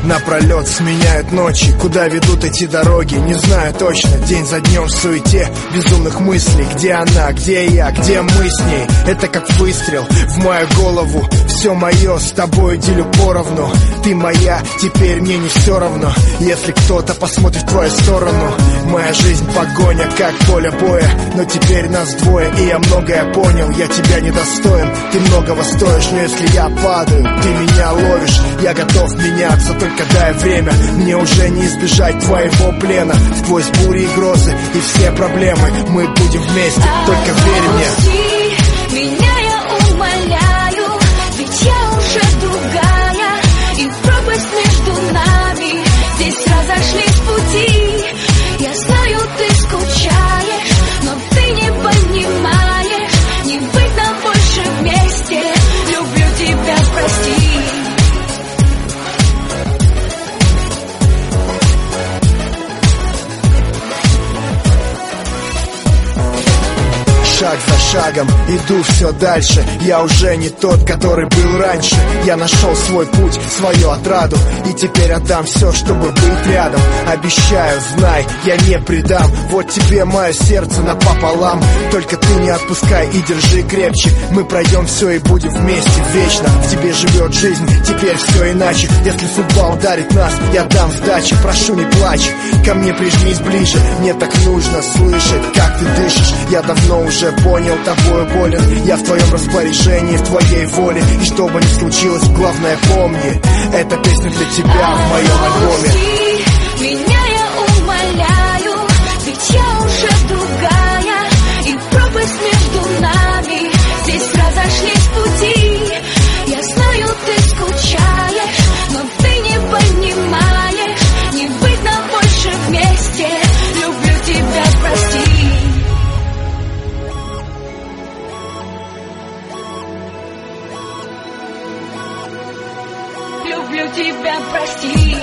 напролет сменяют ночи. Куда ведут эти дороги, не знаю точно. День за днем в суете безумных мыслей. Где она, где я, где мы с ней? Это как выстрел в мою голову. Все мое с тобой делю поровну. Ты моя, теперь мне не все равно. Если кто-то посмотрит в твою сторону. Моя жизнь погоня, как поле боя. Но теперь нас двое, и я многое понял. Я тебя недостоин, ты многого стоишь. Но если я падаю, ты меня ловишь. Я готов меняться, только дай время. Мне уже не избежать твоего плена. Сквозь бури и грозы и все проблемы мы будем вместе, только верь мне. Меня я умоляю, ведь я уже другая. И пропасть между нами, здесь разошлись пути. Я знаю, ты скучаешь, но ты не понимаешь. Не быть нам больше вместе, люблю тебя, прости. Шаг за шагом иду все дальше. Я уже не тот, который был раньше. Я нашел свой путь, свою отраду. И теперь отдам все, чтобы быть рядом. Обещаю, знай, я не предам. Вот тебе мое сердце напополам. Только ты не отпускай и держи крепче. Мы пройдем все и будем вместе вечно. В тебе живет жизнь, теперь все иначе. Если судьба ударит нас, я дам сдачи. Прошу, не плачь, ко мне прижмись ближе. Мне так нужно слышать, как ты дышишь. Я давно уже понял, тобою болен. Я в твоем распоряжении, в твоей воле. И что бы ни случилось, главное помни, эта песня для тебя в моем альбоме. Меня я умоляю, ведь я уже другая. И пропасть между нами, здесь разошлись пути. Я знаю, ты скучаешь, но ты не понимаешь. Не быть нам больше вместе, люблю тебя, прости. Люблю тебя, прости.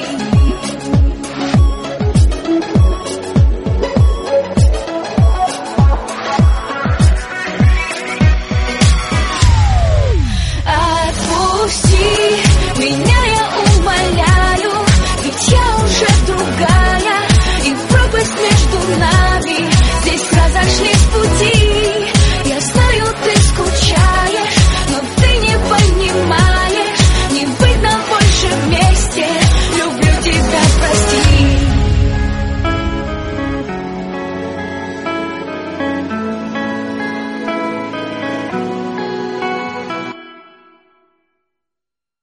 Отпусти меня.